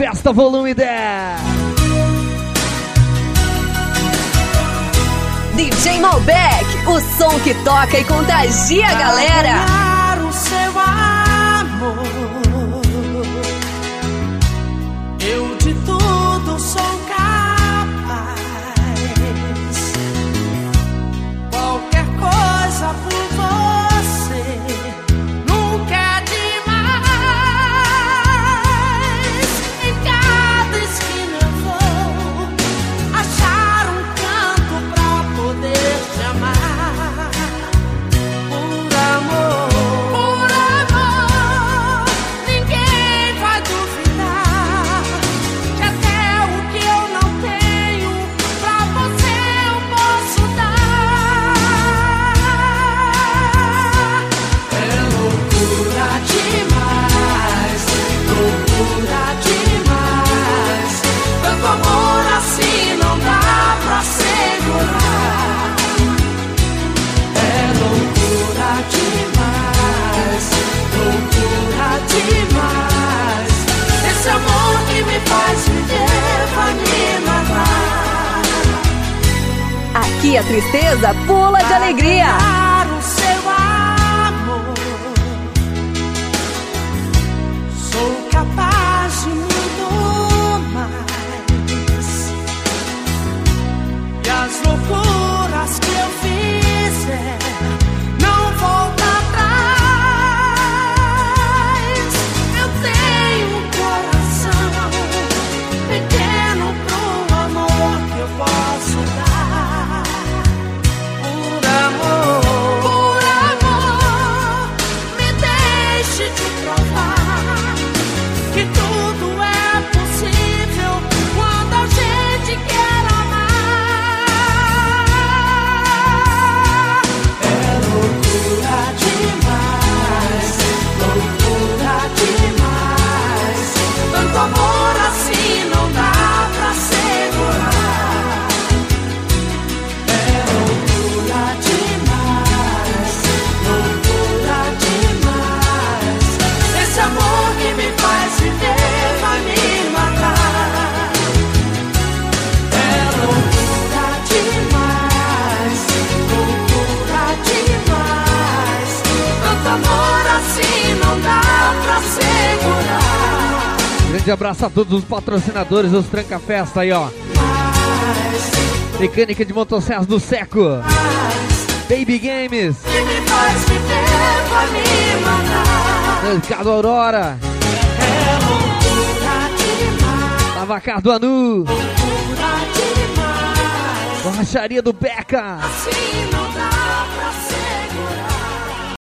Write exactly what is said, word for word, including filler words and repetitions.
Festa Volume dez. D J Malbec, o som que toca e contagia a galera. Pra ganhar o seu amor, eu de tudo sou capaz. Qualquer coisa por você nunca é demais. Em cada esquina eu vou achar um canto pra poder te amar. Por amor, por amor, ninguém vai duvidar que até o que eu não tenho pra você eu posso dar. É loucura demais, loucura demais. Tanto amor assim não dá pra segurar. É loucura demais, loucura demais. Esse amor que me faz viver vai me matar. Aqui a tristeza pula de alegria. Para o seu amor, sou capaz de muito mais. E as loucuras que eu fizer não voltam atrás. Eu tenho um coração pequeno pro amor que eu posso dar. Por amor, por amor, me deixe te provar que tudo é possível quando a gente quer amar. É loucura demais, loucura demais. Tanto amor assim não dá pra segurar. É loucura demais, loucura demais. Esse amor que me faz viver vai me matar. É loucura demais, loucura demais. Tanto amor assim não dá pra segurar. Grande abraço a todos os patrocinadores dos Tranca Festa aí, ó. Mecânica de motosserras do Seco, Baby Games, Que me faz viver vai me matar. Mercado Aurora, É loucura demais, Lavacar do Anu, loucura demais. Borracharia do Beca. Assim não dá pra segurar.